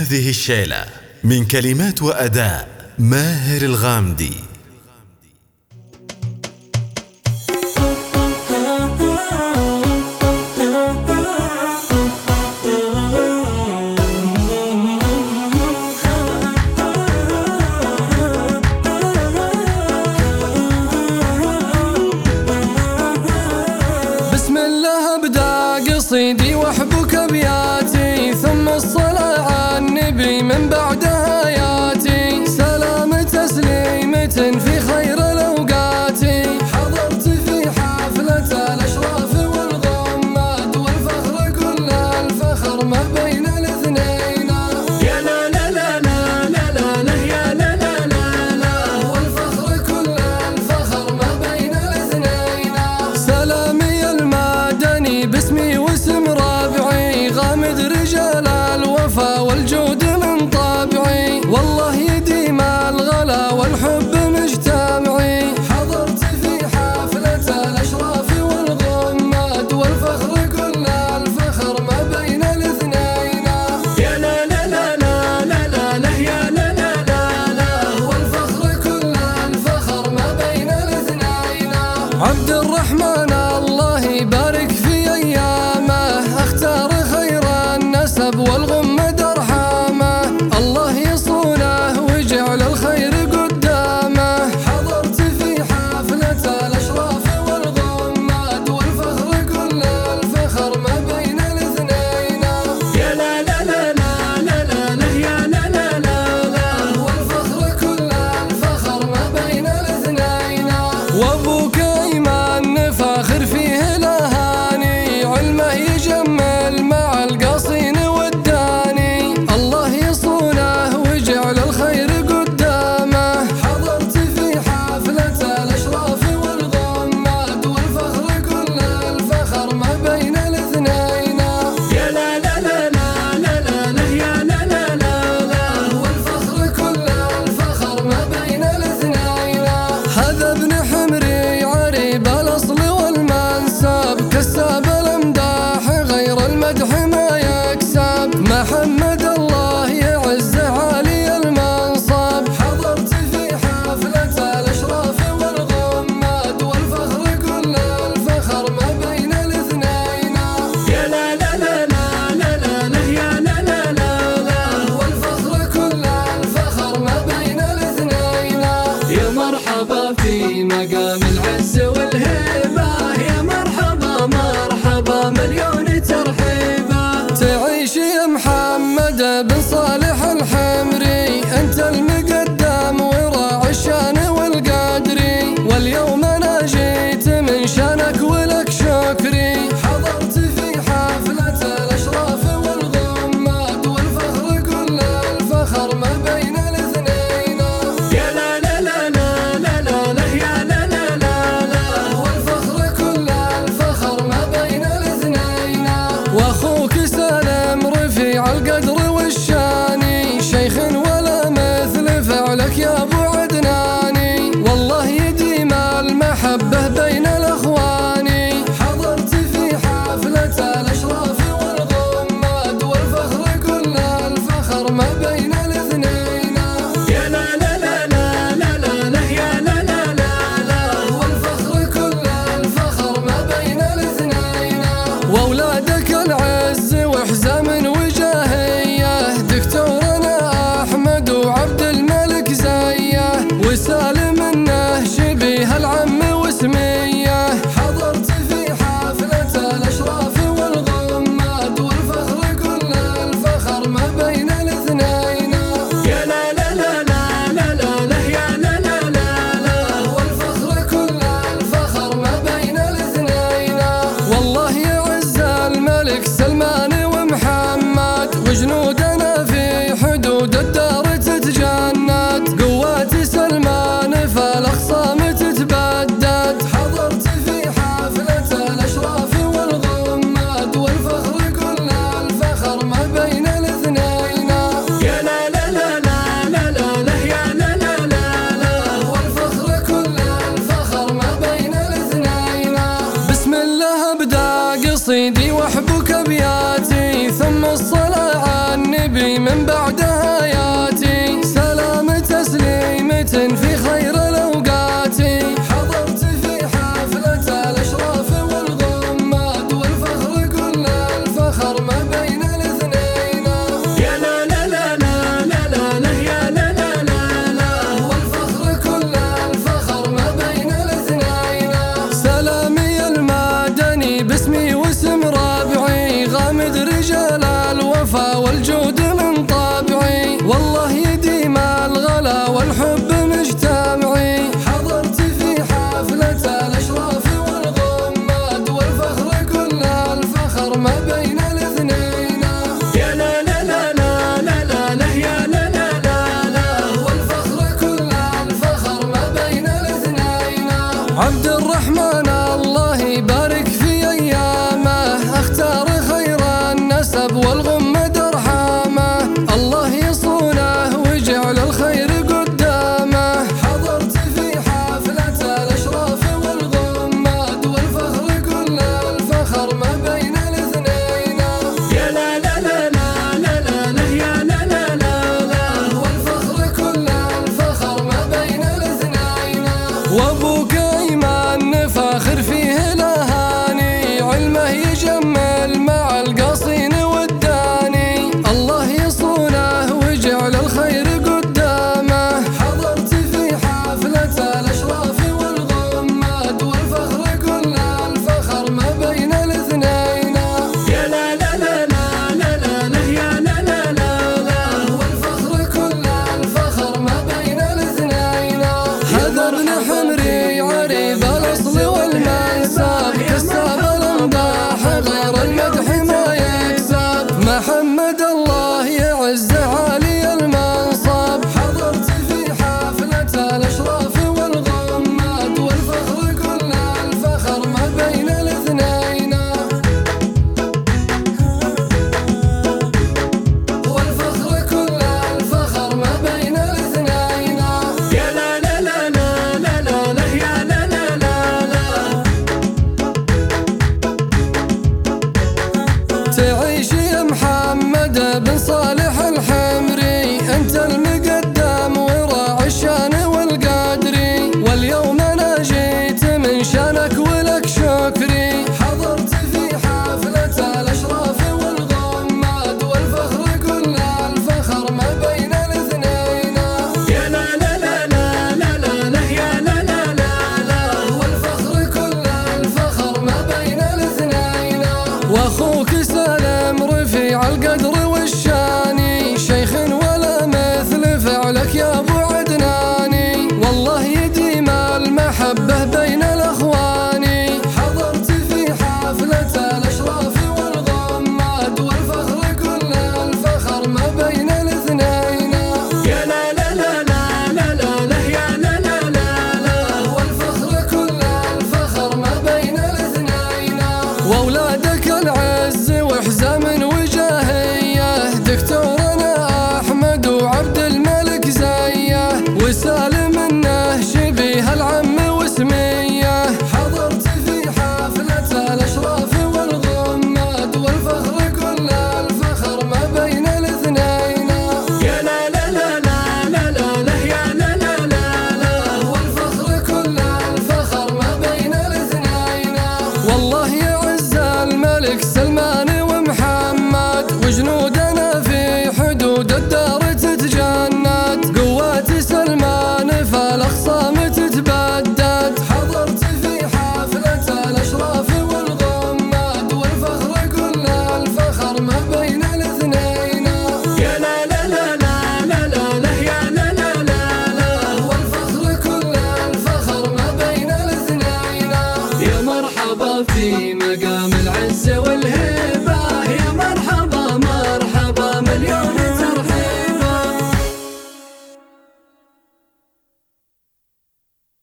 هذه الشيلة من كلمات وأداء ماهر الغامدي. بسم الله أبدأ قصيدي وأحبك أبياتي، ثم الصلاة على النبي من بعد آياتي. سلام تسليمة في خير الأوقات، حضرت في حفلة الأشراف والغمات، والفخر كل الفخر ما بين الاثنين. يا لا لا لا لا لا لا يا لا لا لا لا، والفخر كل الفخر ما بين الاثنين. سلامي المدني باسمي واسم رابعي، غامد رجال الوفا والجود من طابعي، والله يديم الغلا والحب مجتمعي. حضرت في حفلة الأشراف والغمات، والفخر كل الفخر ما بين الاثنين. يا لا لا لا لا لا لا يا لا لا لا لا، والفخر كل الفخر ما بين الاثنين. عبد الرحمن الله يبارك في أيامه، اختار خير النسب والغمد أرحامه، الله يصونه ويجعل الخير قدامه. حضرت في حفلة الأشراف والغمات، والفخر كل الفخر ما بين الاثنين. يا لا لا لا لا لا لا يا لا لا لا لا، والفخر كل الفخر ما بين الاثنين. وأبوك أيمن فاخر فيه الأهاني، علمه يجمل مع القصين والداني، الله يصونه ويجعل الخير قدامه. حضرت في حفلة الأشراف والغمات، والفخر كل الفخر ما بين الاثنين. يا لا لا لا لا لا لا يا لا لا لا لا، والفخر كل الفخر ما بين الاثنين. هذا ابن حمري عريب الأصل والمنسب، كساب الأمداح غير المدح ما يكسب، محمد الله يعزه عالي المنصب. حضرت في حفلة الأشراف والغمات، والفخر كل الفخر ما بين الاثنين. يا لا لا لا لا لا لا يا لا لا لا لا، والفخر كل الفخر ما بين الاثنين. يا مرحبا في مقام العز والهيبة، يا مرحبا مرحبا مليون ترحيبة. تعيش يا محمد بن صالح الحمري، انت المقدم وراعي الشان والقدري، واليوم انا جيت من شانك ولك شكري. حضرت في حفلة الأشراف والغمات، والفخر كل الفخر ما بين الاثنين. يا لا لا لا لا لا لا يا لا لا لا لا، والفخر كل الفخر ما بين الاثنين. واخوك سالم رفيع القدر والشان، من بعد آياتي سلام تسليمة في خير الأوقات حضرت في حفلة الأشراف والغمات والفخر كل الفخر ما بين الاثنين يا لا لا لا لا لا لا لا يا لا لا لا لا والفخر كل الفخر ما بين الاثنين سلامي المدني باسمي واسم رابعي غامد رجال الوفا والجود من طابعي والله